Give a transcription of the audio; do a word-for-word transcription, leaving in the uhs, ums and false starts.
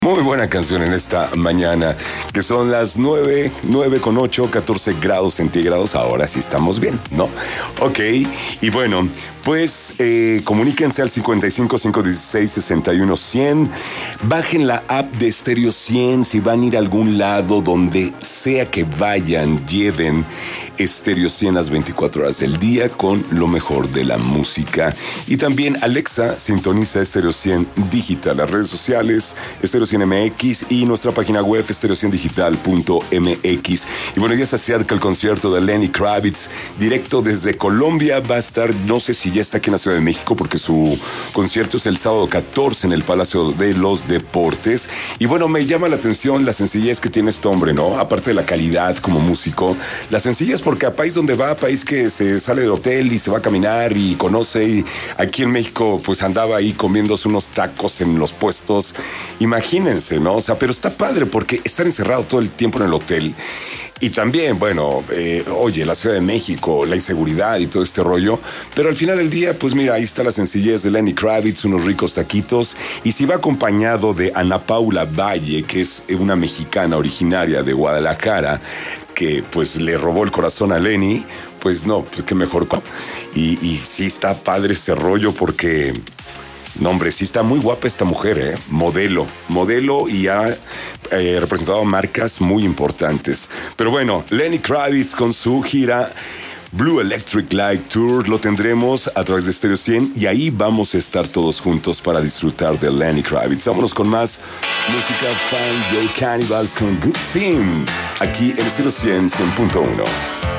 Muy buena canción en esta mañana, que son las nueve, nueve con ocho, catorce grados centígrados. Ahora sí estamos bien, ¿no? Ok, y bueno, pues eh, comuníquense al cincuenta y cinco, cinco dieciséis, sesenta y uno, cien. Bajen la app de Stereo cien si van a ir a algún lado, donde sea que vayan, lleven Stereo cien las veinticuatro horas del día con lo mejor de la música. Y también Alexa sintoniza Stereo cien Digital, las redes sociales, Stereo cien M X y nuestra página web stereo cien digital punto m x. Y bueno, ya se acerca el concierto de Lenny Kravitz, directo desde Colombia. Va a estar, no sé si ya está aquí en la Ciudad de México, porque su concierto es el sábado catorce en el Palacio de los Deportes. Y bueno, me llama la atención la sencillez que tiene este hombre, ¿no? Aparte de la calidad como músico, la sencillez, porque a país donde va, a país que se sale del hotel y se va a caminar y conoce, y aquí en México pues andaba ahí comiéndose unos tacos en los puestos. Imagínense, ¿no? O sea, pero está padre porque estar encerrado todo el tiempo en el hotel. Y también, bueno, eh, oye, la Ciudad de México, la inseguridad y todo este rollo. Pero al final del día, pues mira, ahí está la sencillez de Lenny Kravitz, unos ricos taquitos. Y si va acompañado de Ana Paula Valle, que es una mexicana originaria de Guadalajara, que pues le robó el corazón a Lenny, pues no, pues qué mejor. Y, y sí está padre ese rollo porque... No, hombre, sí está muy guapa esta mujer, ¿eh? Modelo, modelo y ha eh, representado marcas muy importantes. Pero bueno, Lenny Kravitz con su gira Blue Electric Light Tour lo tendremos a través de Stereo cien y ahí vamos a estar todos juntos para disfrutar de Lenny Kravitz. Vámonos con más música fan, Yo Cannibals con Good Theme, aquí en Stereo cien, cien punto uno.